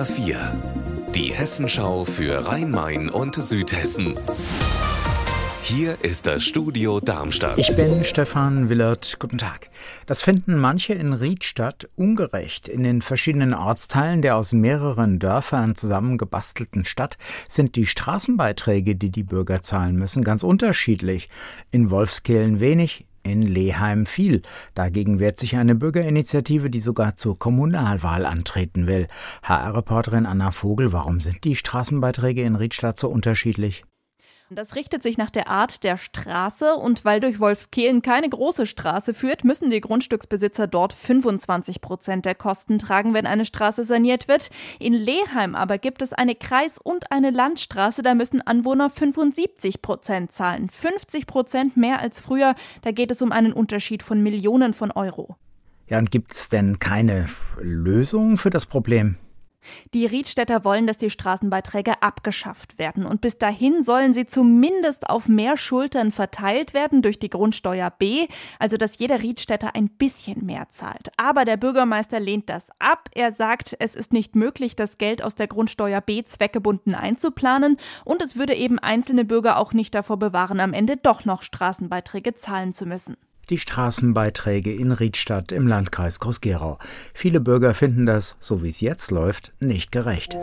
HR4, die Hessenschau für Rhein-Main und Südhessen. Hier ist das Studio Darmstadt. Ich bin Stefan Willert. Guten Tag. Das finden manche in Riedstadt ungerecht. In den verschiedenen Ortsteilen der aus mehreren Dörfern zusammengebastelten Stadt sind die Straßenbeiträge, die die Bürger zahlen müssen, ganz unterschiedlich. In Wolfskehlen wenig, in Leheim viel. Dagegen wehrt sich eine Bürgerinitiative, die sogar zur Kommunalwahl antreten will. HR-Reporterin Anna Vogel, warum sind die Straßenbeiträge in Riedstadt so unterschiedlich? Das richtet sich nach der Art der Straße und weil durch Wolfskehlen keine große Straße führt, müssen die Grundstücksbesitzer dort 25% der Kosten tragen, wenn eine Straße saniert wird. In Leheim aber gibt es eine Kreis- und eine Landstraße, da müssen Anwohner 75% zahlen. 50% mehr als früher, da geht es um einen Unterschied von Millionen von Euro. Ja, und gibt es denn keine Lösung für das Problem? Die Riedstädter wollen, dass die Straßenbeiträge abgeschafft werden. Und bis dahin sollen sie zumindest auf mehr Schultern verteilt werden durch die Grundsteuer B, also dass jeder Riedstädter ein bisschen mehr zahlt. Aber der Bürgermeister lehnt das ab. Er sagt, es ist nicht möglich, das Geld aus der Grundsteuer B zweckgebunden einzuplanen. Und es würde eben einzelne Bürger auch nicht davor bewahren, am Ende doch noch Straßenbeiträge zahlen zu müssen. Die Straßenbeiträge in Riedstadt im Landkreis Groß-Gerau. Viele Bürger finden das, so wie es jetzt läuft, nicht gerecht.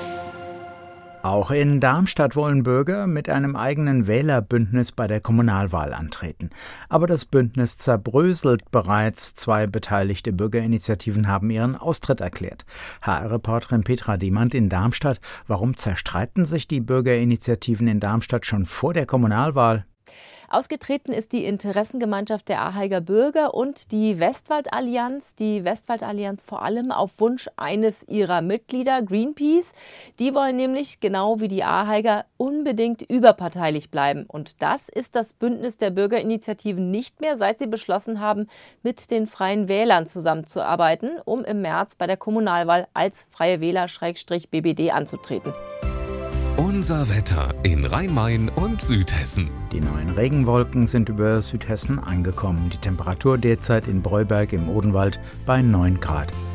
Auch in Darmstadt wollen Bürger mit einem eigenen Wählerbündnis bei der Kommunalwahl antreten. Aber das Bündnis zerbröselt bereits. 2 beteiligte Bürgerinitiativen haben ihren Austritt erklärt. HR-Reporterin Petra Demand in Darmstadt. Warum zerstreiten sich die Bürgerinitiativen in Darmstadt schon vor der Kommunalwahl? Ausgetreten ist die Interessengemeinschaft der Aheiger Bürger und die Westwaldallianz. Die Westwaldallianz vor allem auf Wunsch eines ihrer Mitglieder, Greenpeace. Die wollen nämlich, genau wie die Aheiger, unbedingt überparteilich bleiben. Und das ist das Bündnis der Bürgerinitiativen nicht mehr, seit sie beschlossen haben, mit den Freien Wählern zusammenzuarbeiten, um im März bei der Kommunalwahl als Freie Wähler-BBD anzutreten. Unser Wetter in Rhein-Main und Südhessen. Die neuen Regenwolken sind über Südhessen angekommen. Die Temperatur derzeit in Breuberg im Odenwald bei 9 Grad.